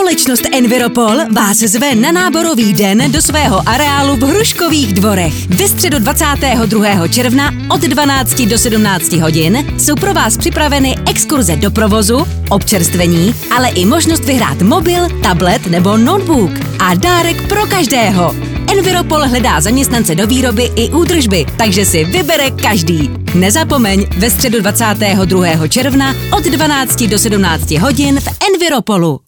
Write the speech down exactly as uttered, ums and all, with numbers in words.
Společnost Enviropol vás zve na náborový den do svého areálu v Hruškových Dvorech. Ve středu dvacátého druhého června od dvanácti do sedmnácti hodin jsou pro vás připraveny exkurze do provozu, občerstvení, ale i možnost vyhrát mobil, tablet nebo notebook. A dárek pro každého. Enviropol hledá zaměstnance do výroby i údržby, takže si vybere každý. Nezapomeň, ve středu dvacátého druhého června od dvanácti do sedmnácti hodin v Enviropolu.